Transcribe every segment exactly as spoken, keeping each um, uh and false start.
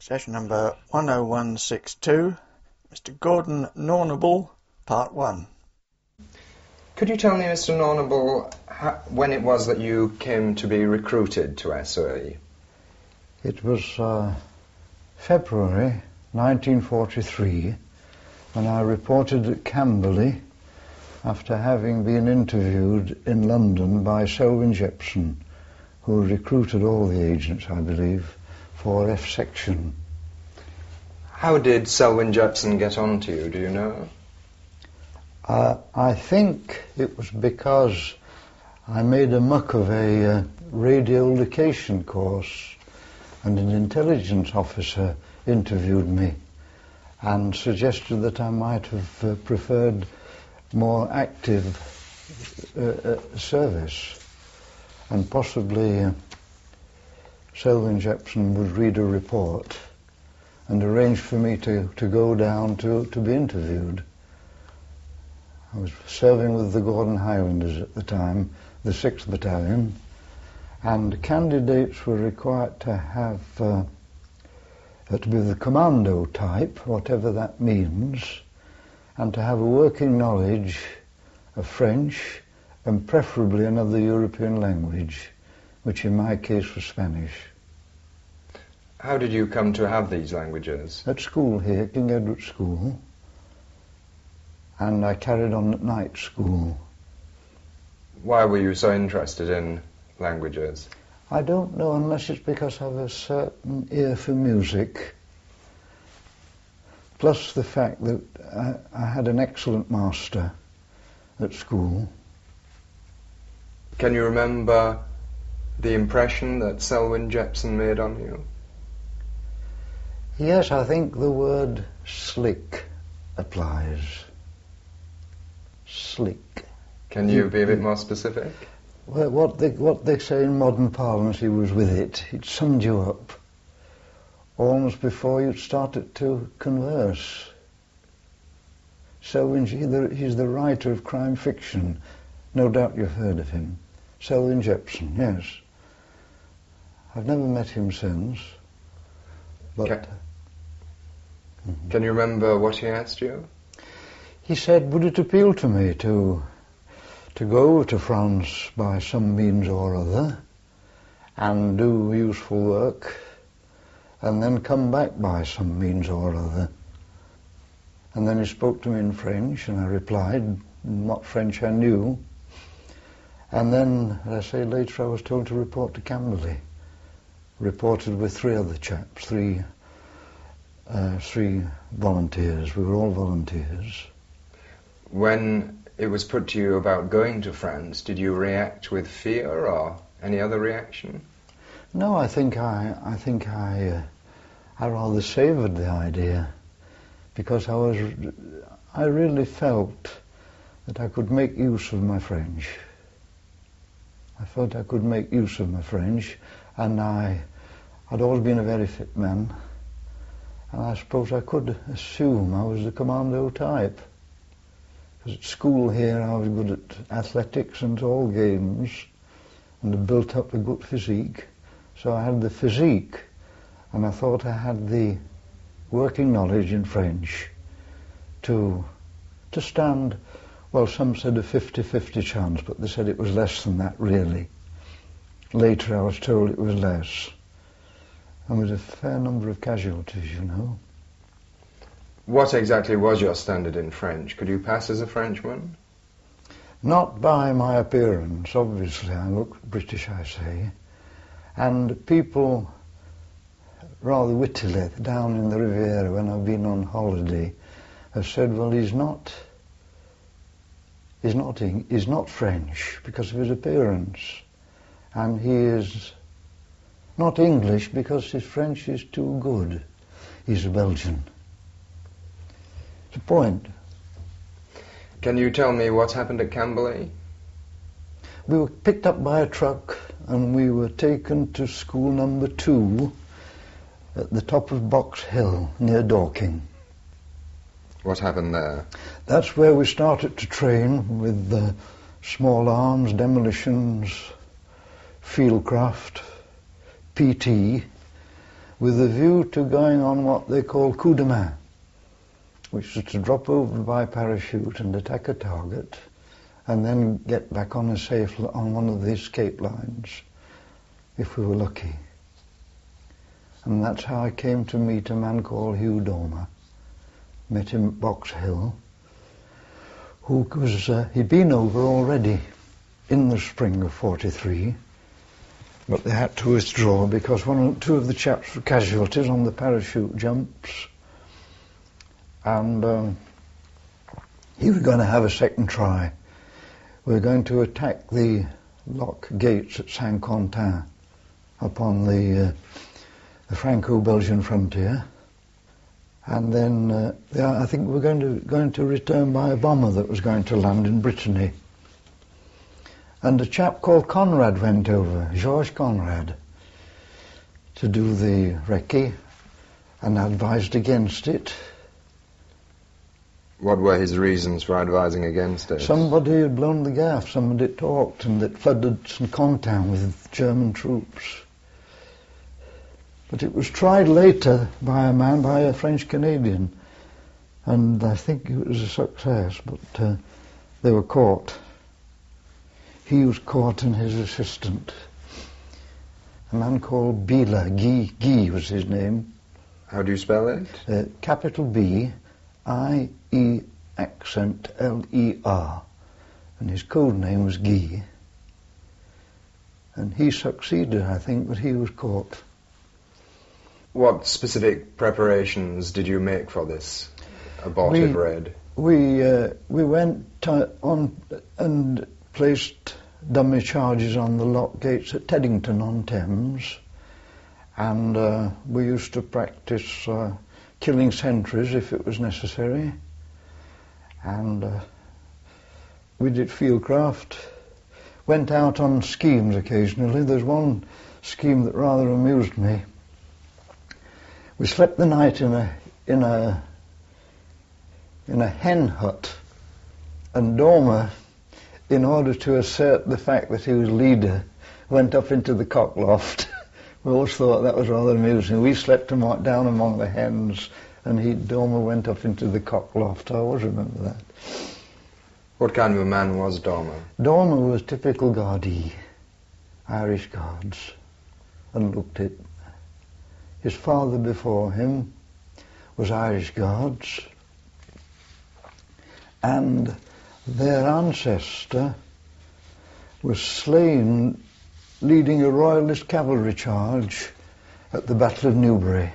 Session number one oh one six two, Mister Gordon Nornable, Part one. Could you tell me, Mister Nornable, how, when it was that you came to be recruited to S O E? It was uh, February nineteen forty-three when I reported at Camberley after having been interviewed in London by Selwyn Jepson, who recruited all the agents, I believe, for F section. How did Selwyn Jepson get on to you, do you know? Uh, I think it was because I made a muck of a uh, radio location course, and an intelligence officer interviewed me and suggested that I might have uh, preferred more active uh, uh, service, and possibly uh, Selwyn Jepson would read a report and arrange for me to, to go down to, to be interviewed. I was serving with the Gordon Highlanders at the time, the sixth Battalion, and candidates were required to have, uh, to be the commando type, whatever that means, and to have a working knowledge of French and preferably another European language, which in my case was Spanish. How did you come to have these languages? At school here, King Edward School, and I carried on at night school. Why were you so interested in languages? I don't know, unless it's because I have a certain ear for music, plus the fact that I, I had an excellent master at school. Can you remember the impression that Selwyn Jepson made on you? Yes, I think the word slick applies. Slick. Can you be a bit more specific? Well, what they, what they say in modern parlance, he was with it. It summed you up almost before you'd started to converse. Selwyn, he's the, he's the writer of crime fiction. No doubt you've heard of him. Selwyn Jepson, yes. I've never met him since. But Can, mm-hmm. Can you remember what he asked you? He said, would it appeal to me to to go to France by some means or other and do useful work and then come back by some means or other? And then he spoke to me in French, and I replied in what French I knew. And then, as I say, later I was told to report to Camberley. Reported with three other chaps, three uh, three volunteers. We were all volunteers. When it was put to you about going to France, did you react with fear or any other reaction? No, I think I I think I uh, I rather savoured the idea, because I was I really felt that I could make use of my French. I felt I could make use of my French, and I I'd always been a very fit man, and I suppose I could assume I was the commando type. Because at school here I was good at athletics and all games, and had built up a good physique. So I had the physique, and I thought I had the working knowledge in French to to stand, well, some said a fifty-fifty chance, but they said it was less than that, really. Later I was told it was less. And with a fair number of casualties, you know. What exactly was your standard in French? Could you pass as a Frenchman? Not by my appearance, obviously. I look British, I say. And people, rather wittily, down in the Riviera when I've been on holiday, have said, well, he's not, he's not, he's not French because of his appearance. And he is not English because his French is too good. He's a Belgian. It's a point. Can you tell me what happened at Camberley? We were picked up by a truck and we were taken to school number two at the top of Box Hill near Dorking. What happened there? That's where we started to train with the small arms, demolitions, fieldcraft, P T, with a view to going on what they call coup de main, which was to drop over by parachute and attack a target and then get back on a safe on one of the escape lines if we were lucky. And that's how I came to meet a man called Hugh Dormer. Met him at Box Hill, who was, uh, he'd been over already in the spring of forty-three, but they had to withdraw because one or two of the chaps were casualties on the parachute jumps, and um, he was going to have a second try. We were going to attack the lock gates at Saint-Quentin upon the, uh, the Franco-Belgian frontier. And then uh, yeah, I think we were going to going to return by a bomber that was going to land in Brittany. And a chap called Conrad went over, Georges Conrad, to do the recce, and advised against it. What were his reasons for advising against it? Somebody had blown the gaff, somebody talked, and it flooded Saint-Quentin with German troops. But it was tried later by a man, by a French-Canadian, and I think it was a success, but uh, they were caught. He was caught and his assistant, a man called Bieler, Guy, Guy was his name. How do you spell it? Uh, capital B, I E accent L E R, and his code name was Guy. And he succeeded, I think, but he was caught. What specific preparations did you make for this aborted we, raid? We uh, we went uh, on and placed dummy charges on the lock gates at Teddington-on-Thames, and uh, we used to practice uh, killing sentries if it was necessary, and uh, we did fieldcraft. Went out on schemes occasionally. There's one scheme that rather amused me. We slept the night in a in a in a hen hut, and Dormer, in order to assert the fact that he was leader, went up into the cock loft. We always thought that was rather amusing. We slept down among the hens, and he Dormer went up into the cock loft. I always remember that. What kind of a man was Dormer? Dormer was typical Gardaí, Irish Guards, and looked it. His father before him was Irish Guards, and their ancestor was slain leading a royalist cavalry charge at the Battle of Newbury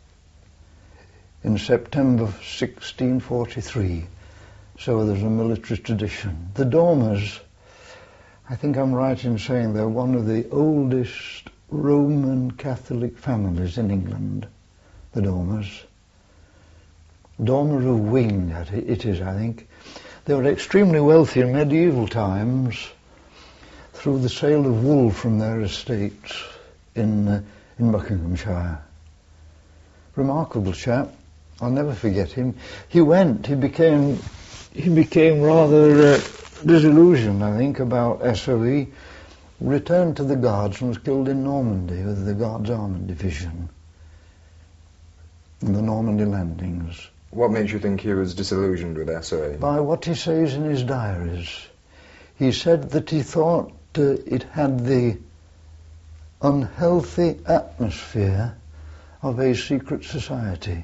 in September sixteen forty-three. So there's a military tradition. The Dormers, I think I'm right in saying they're one of the oldest Roman Catholic families in England, the Dormers. Dormer of Wing, it is, I think. They were extremely wealthy in medieval times through the sale of wool from their estates in uh, in Buckinghamshire. Remarkable chap. I'll never forget him. He went, he became, he became rather uh, disillusioned, I think, about S O E. Returned to the Guards and was killed in Normandy with the Guards Armoured Division in the Normandy landings. What makes you think he was disillusioned with S O E? By what he says in his diaries. He said that he thought uh, it had the unhealthy atmosphere of a secret society.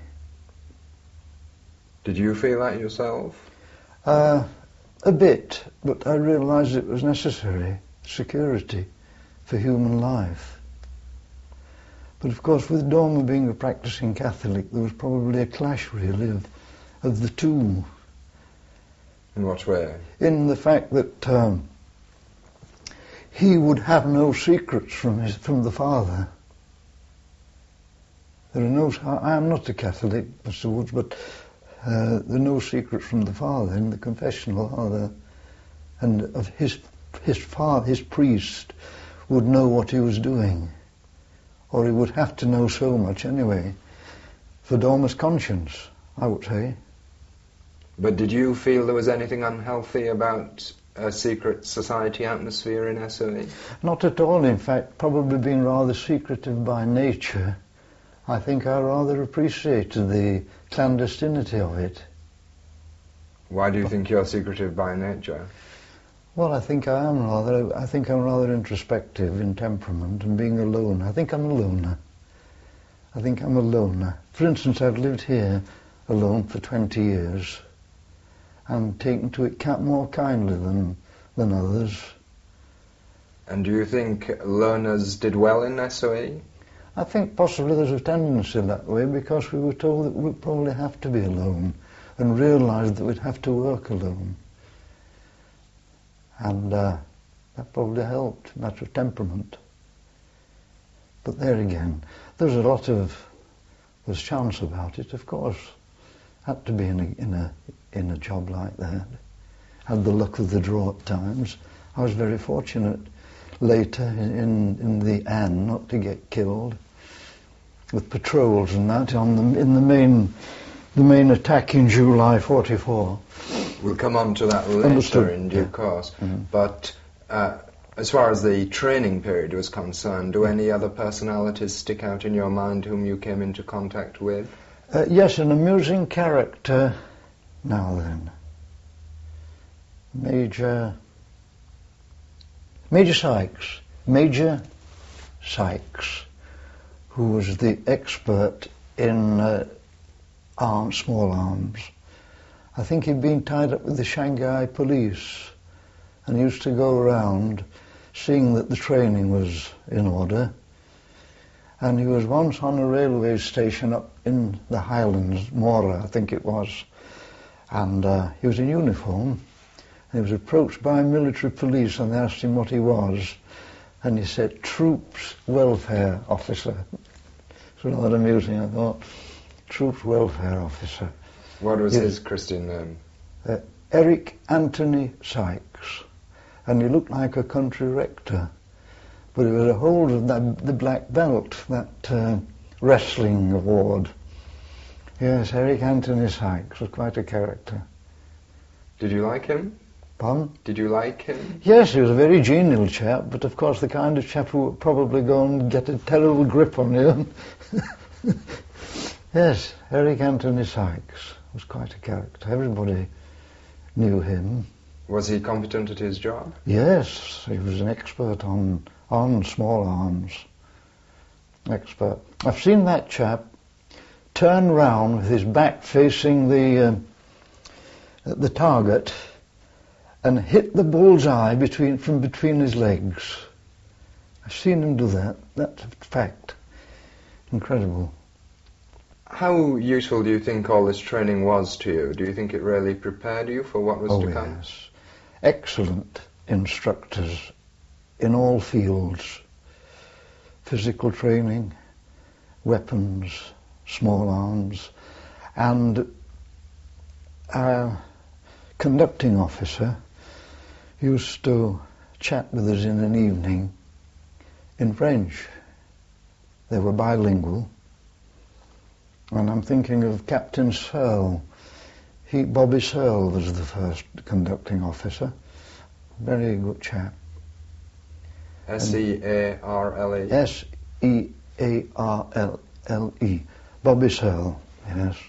Did you feel that yourself? Uh, a bit, but I realised it was necessary. Security for human life. But of course, with Dormer being a practicing Catholic, there was probably a clash really of, of the two. In what way? In the fact that um, he would have no secrets from his from the father. There are no. I am not a Catholic, Mister Woods, but uh, there are no secrets from the father in the confessional, are there? And of his. His father, his priest, would know what he was doing, or he would have to know so much anyway, for Dormer's conscience, I would say. But did you feel there was anything unhealthy about a secret society atmosphere in S O E? Not at all, in fact, probably being rather secretive by nature, I think I rather appreciated the clandestinity of it. Why do you think you're secretive by nature? Well, I think I am rather, I think I'm rather introspective in temperament and being alone. I think I'm a loner. I think I'm a loner. For instance, I've lived here alone for twenty years and taken to it more kindly than, than others. And do you think loners did well in S O E? I think possibly there's a tendency that way because we were told that we'd probably have to be alone and realised that we'd have to work alone. And uh, that probably helped, matter of temperament. But there again, there's a lot of, there's chance about it, of course. Had to be in a, in a, in a job like that. Had the luck of the draw at times. I was very fortunate later in, in the Anne not to get killed with patrols and that on the, in the main, the main attack in July forty-four. We'll come on to that later Understood. in due Yeah. course. Mm-hmm. But uh, as far as the training period was concerned, do any other personalities stick out in your mind whom you came into contact with? Uh, yes, an amusing character. Now then, Major Major Sykes, Major Sykes, who was the expert in uh, arms, small arms. I think he'd been tied up with the Shanghai police and used to go around seeing that the training was in order. And he was once on a railway station up in the Highlands, Mora, I think it was, and uh, he was in uniform. And he was approached by military police and they asked him what he was, and he said, Troops Welfare Officer. It's rather amusing, I thought. Troops Welfare Officer. What was Yes. his Christian name? Uh, Eric Anthony Sykes, and he looked like a country rector, but he was a holder of that, the black belt, that uh, wrestling award. Yes, Eric Anthony Sykes was quite a character. Did you like him? Pardon? Did you like him? Yes, he was a very genial chap, but of course the kind of chap who would probably go and get a terrible grip on you. Yes, Eric Anthony Sykes was quite a character. Everybody knew him. Was he competent at his job? Yes, he was an expert on, on small arms. Expert. I've seen that chap turn round with his back facing the, uh, the target and hit the bullseye between, from between his legs. I've seen him do that. That's a fact. Incredible. How useful do you think all this training was to you? Do you think it really prepared you for what was Oh, to come? yes. Excellent instructors in all fields. Physical training, weapons, small arms, and our conducting officer used to chat with us in an evening in French. They were bilingual. And I'm thinking of Captain Searle. He, Bobby Searle was the first conducting officer. Very good chap. S E A R L E? S E A R L L E. Bobby Searle, yes.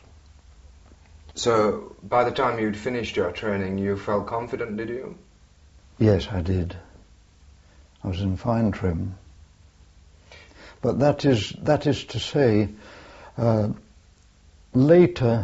So, by the time you'd finished your training, you felt confident, did you? Yes, I did. I was in fine trim. But that is, that is to say, uh, later,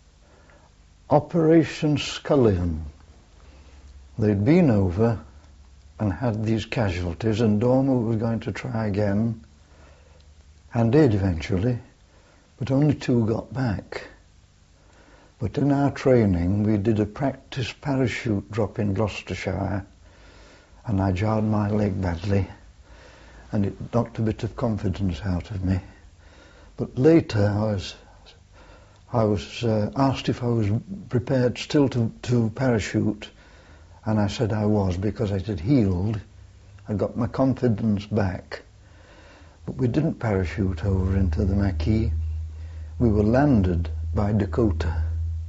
Operation Scullion, they'd been over and had these casualties, and Dormer was going to try again, and did eventually, but only two got back. But in our training, we did a practice parachute drop in Gloucestershire, and I jarred my leg badly, and it knocked a bit of confidence out of me. But later, I was I was uh, asked if I was prepared still to, to parachute, and I said I was because I had healed. I got my confidence back. But we didn't parachute over into the Maquis. We were landed by Dakota.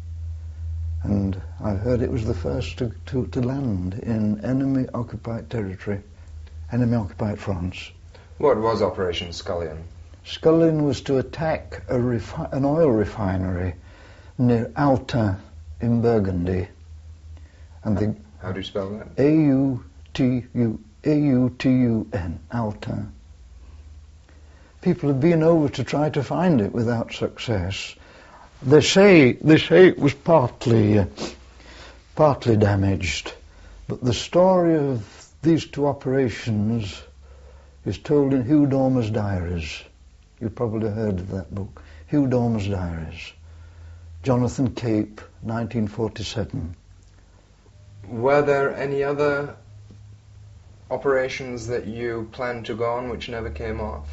And I heard it was the first to, to, to land in enemy-occupied territory, enemy-occupied France. What was Operation Scullion? Scullin was to attack a refi- an oil refinery near Autun in Burgundy. And the How do you spell that? A U T U A U T U N, Autun. People have been over to try to find it without success. They say they say it was partly uh, partly damaged, but the story of these two operations is told in Hugh Dormer's diaries. You've probably heard of that book, Hugh Dormer's diaries. Jonathan Cape, nineteen forty-seven. Were there any other operations that you planned to go on which never came off?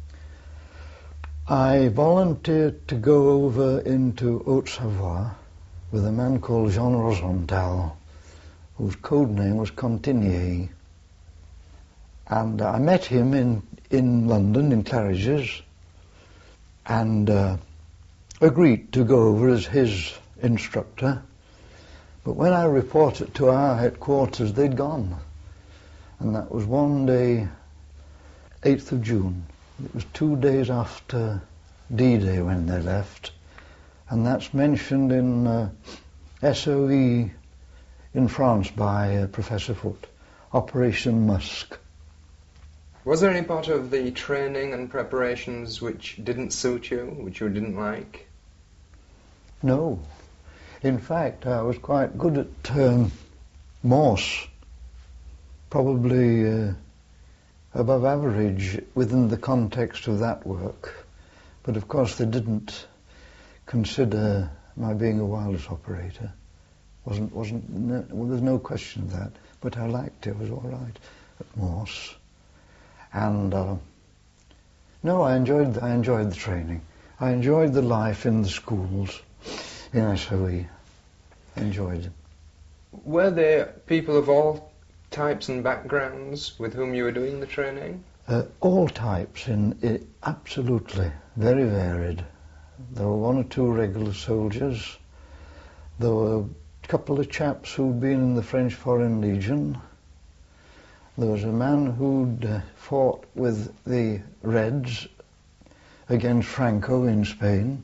I volunteered to go over into Haute-Savoie with a man called Jean Rosenthal, whose code name was Contigny. And I met him in, in London, in Claridge's, and uh, agreed to go over as his instructor. But when I reported to our headquarters, they'd gone. And that was one day, eighth of June. It was two days after D-Day when they left. And that's mentioned in uh, S O E in France by uh, Professor Foote, Operation Musk. Was there any part of the training and preparations which didn't suit you, which you didn't like? No. In fact, I was quite good at um, Morse, probably uh, above average within the context of that work. But of course they didn't consider my being a wireless operator. Wasn't, wasn't, no, well, there's no question of that. But I liked it, I was all right at Morse. And uh, no, I enjoyed, I enjoyed the training. I enjoyed the life in the schools. In S O E. Enjoyed it. Were there people of all types and backgrounds with whom you were doing the training? Uh, all types, in, in absolutely, very varied. There were one or two regular soldiers. There were a couple of chaps who'd been in the French Foreign Legion. There was a man who'd uh, fought with the Reds against Franco in Spain.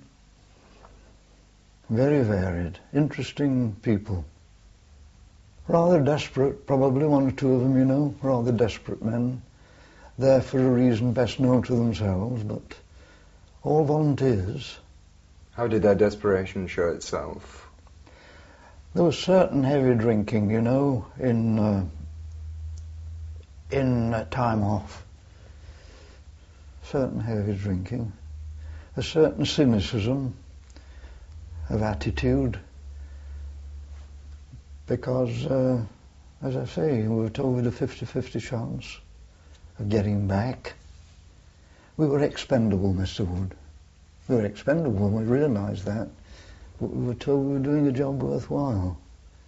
Very varied, interesting people. Rather desperate, probably one or two of them, you know, rather desperate men. There for a reason best known to themselves, but all volunteers. How did their desperation show itself? There was certain heavy drinking, you know, in uh, in uh, time off. Certain heavy drinking. A certain cynicism of attitude, because, uh, as I say, we were told with a fifty-fifty chance of getting back. We were expendable, Mister Wood. We were expendable, we realised that, but we were told we were doing a job worthwhile.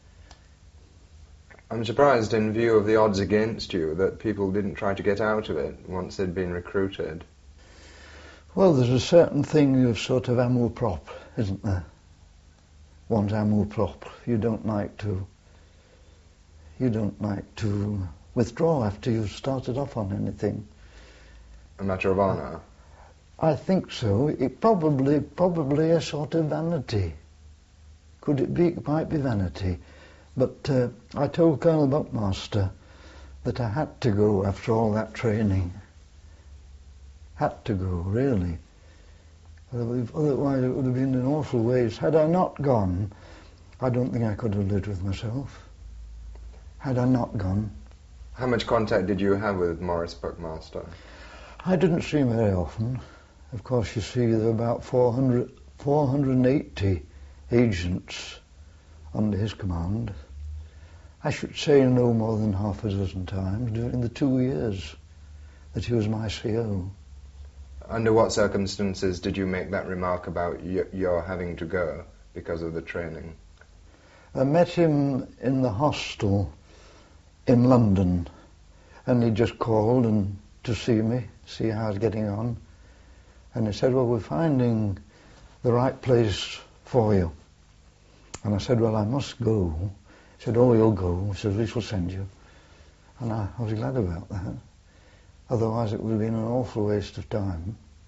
I'm surprised, in view of the odds against you, that people didn't try to get out of it once they'd been recruited. Well, there's a certain thing of sort of amour propre, isn't there? One's amour propre. You don't like to. You don't like to withdraw after you've started off on anything. A matter of honour? I think so. It probably, probably a sort of vanity. Could it be? It might be vanity. But uh, I told Colonel Buckmaster that I had to go after all that training. Had to go, really. Otherwise it would have been an awful waste. Had I not gone, I don't think I could have lived with myself. Had I not gone. How much contact did you have with Maurice Buckmaster? I didn't see him very often. Of course, you see, there were about four hundred, four hundred eighty agents under his command. I should say no more than half a dozen times during the two years that he was my C O. Under what circumstances did you make that remark about y- your having to go because of the training? I met him in the hostel in London, and he just called and to see me, see how I was getting on. And he said, well, we're finding the right place for you. And I said, well, I must go. He said, oh, you'll go. He said, we shall send you. And I, I was glad about that. Otherwise it would have been an awful waste of time.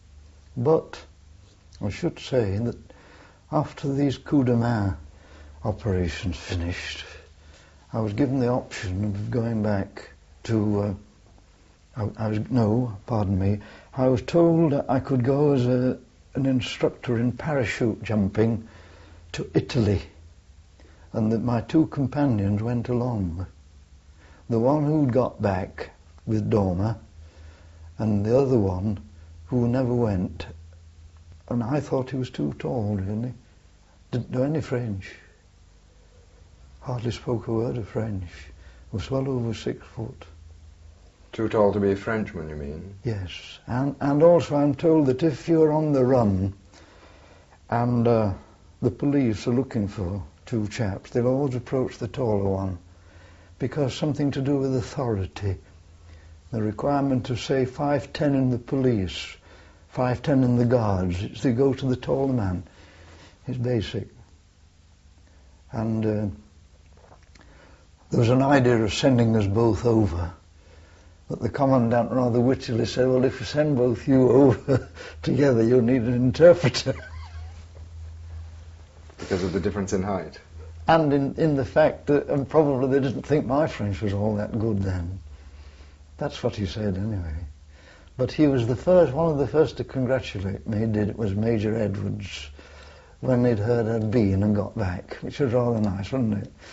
But I should say that after these coup de main operations finished, I was given the option of going back to, uh, I, I was, no, pardon me, I was told I could go as a, an instructor in parachute jumping to Italy, and that my two companions went along. The one who'd got back with Dormer, and the other one who never went. And I thought he was too tall, really. Didn't know any French. Hardly spoke a word of French. Was well over six foot. Too tall to be a Frenchman, you mean? Yes. And, and also I'm told that if you're on the run and uh, the police are looking for two chaps, they'll always approach the taller one, because something to do with authority. The requirement to say five ten in the police, five ten in the guards, it's they go to the taller man. It's basic. And uh, there was an idea of sending us both over, but the commandant rather wittily said, well, if you send both you over together, you'll need an interpreter. Because of the difference in height? And in, in the fact that and probably they didn't think my French was all that good then. That's what he said anyway. But he was the first, one of the first to congratulate me, did it was Major Edwards, when they'd heard I'd been and got back, which was rather nice, wasn't it?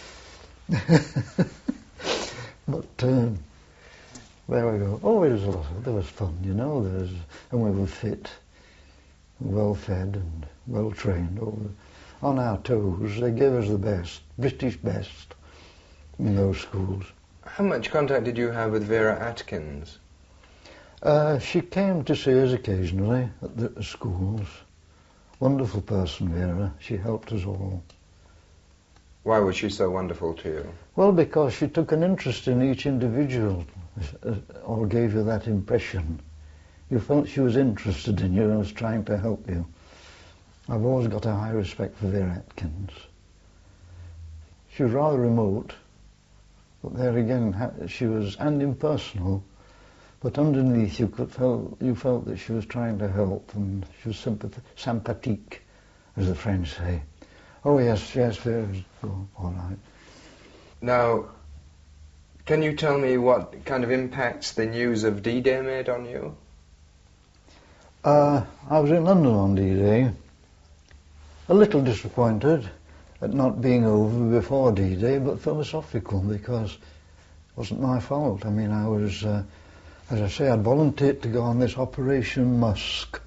But um, there we go. Oh, it was a lot of, there was fun, you know, there was, and we were fit, well fed and well trained, all the, on our toes. They gave us the best, British best, in those schools. How much contact did you have with Vera Atkins? Uh, she came to see us occasionally at the, the schools. Wonderful person, Vera. She helped us all. Why was she so wonderful to you? Well, because she took an interest in each individual, uh, or gave you that impression. You felt she was interested in you and was trying to help you. I've always got a high respect for Vera Atkins. She was rather remote, but there again, she was, and impersonal, but underneath you could felt, you felt that she was trying to help, and she was sympath- sympathique, as the French say. Oh yes, yes, Vera's oh, all right. Now, can you tell me what kind of impacts the news of D-Day made on you? Uh, I was in London on D-Day, a little disappointed at not being over before D-Day, but philosophical, because it wasn't my fault. I mean, I was, uh, as I say, I'd volunteered to go on this Operation Musk.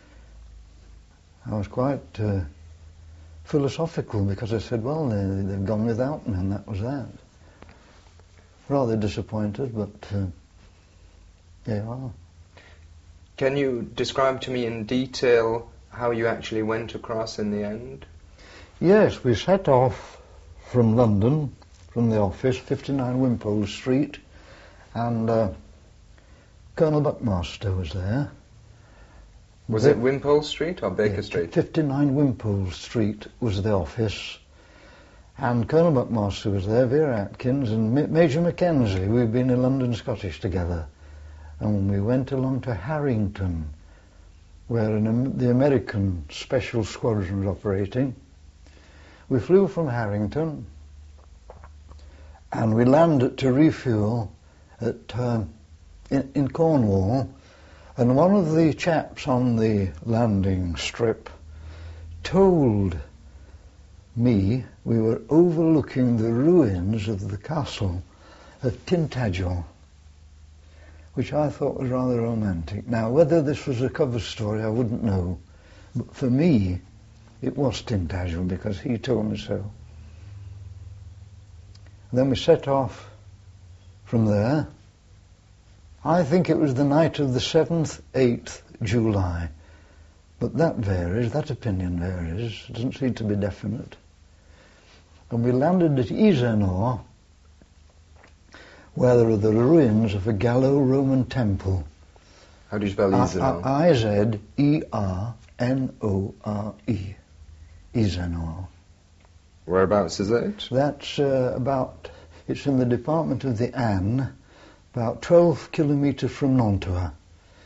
I was quite uh, philosophical, because I said, well, they, they've gone without me, and that was that. Rather disappointed, but uh, there you are. Can you describe to me in detail how you actually went across in the end? Yes, we set off from London, from the office, fifty-nine Wimpole Street, and uh, Colonel Buckmaster was there. Was the, it Wimpole Street or Baker yeah, Street? fifty-nine Wimpole Street was the office, and Colonel Buckmaster was there, Vera Atkins, and Ma- Major Mackenzie. We'd been in London Scottish together, and we went along to Harrington, where an, the American Special Squadron was operating. We flew from Harrington, and we landed to refuel at um, in, in Cornwall, and one of the chaps on the landing strip told me we were overlooking the ruins of the castle of Tintagel, which I thought was rather romantic. Now, whether this was a cover story, I wouldn't know, but for me, it was Tintagel, because he told me so. And then we set off from there. I think it was the night of the seventh, eighth July, but that varies, that opinion varies, it doesn't seem to be definite. And we landed at Isenor, where there are the ruins of a Gallo-Roman temple. How do you spell Isenor? I Z E R N O R E. Isenor. Whereabouts is it? That's uh, about, it's in the department of the Aisne, about twelve kilometres from Nantua,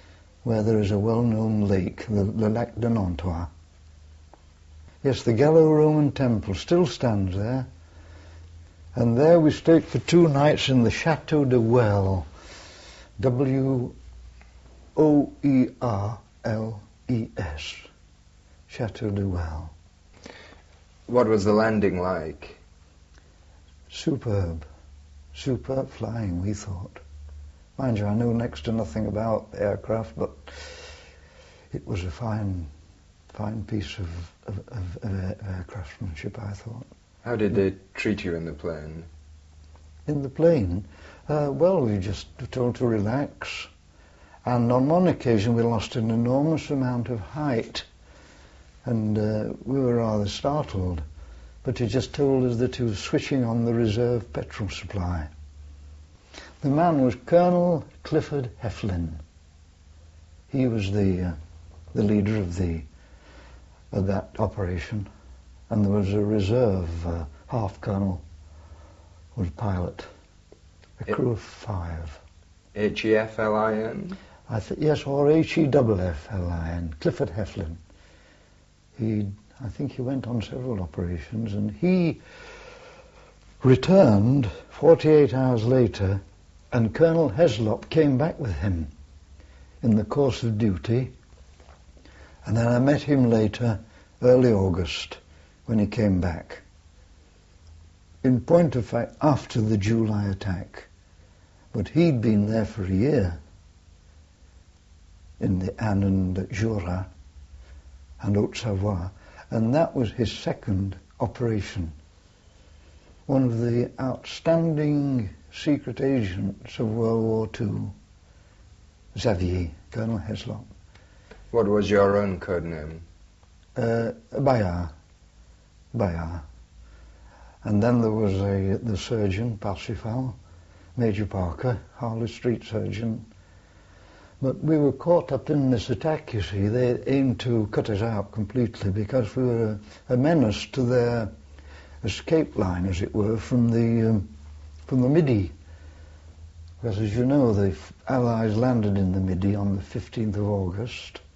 where there is a well-known lake, the, the Lac de Nantua. Yes, the Gallo-Roman temple still stands there. And there we stayed for two nights in the Chateau de Well, W O E R L E S, Chateau de Well. What was the landing like? Superb. Superb flying, we thought. Mind you, I know next to nothing about aircraft, but it was a fine, fine piece of, of, of, of air, aircraftsmanship, I thought. How did they treat you in the plane? In the plane? Uh, well, we just were told to relax. And on one occasion we lost an enormous amount of height. And uh, we were rather startled. But he just told us that he was switching on the reserve petrol supply. The man was Colonel Clifford Heflin. He was the uh, the leader of the of that operation. And there was a reserve uh, half colonel was pilot, a crew of five. H E F L I N? I th- yes, or H E F F L I N, Clifford Heflin. He, I think he went on several operations, and he returned forty-eight hours later, and Colonel Heslop came back with him in the course of duty, and then I met him later, early August, when he came back. In point of fact, after the July attack. But he'd been there for a year in the Aisne and Jura and Haute-Savoie, and that was his second operation. One of the outstanding secret agents of World War Two, Xavier, Colonel Heslop. What was your own code name? Uh, Bayard. Bayard. And then there was a, the surgeon, Parsifal, Major Parker, Harley Street surgeon. But we were caught up in this attack, you see. They aimed to cut us out completely because we were a, a menace to their escape line, as it were, from the um, from the Midi. Because, as you know, the Allies landed in the Midi on the fifteenth of August.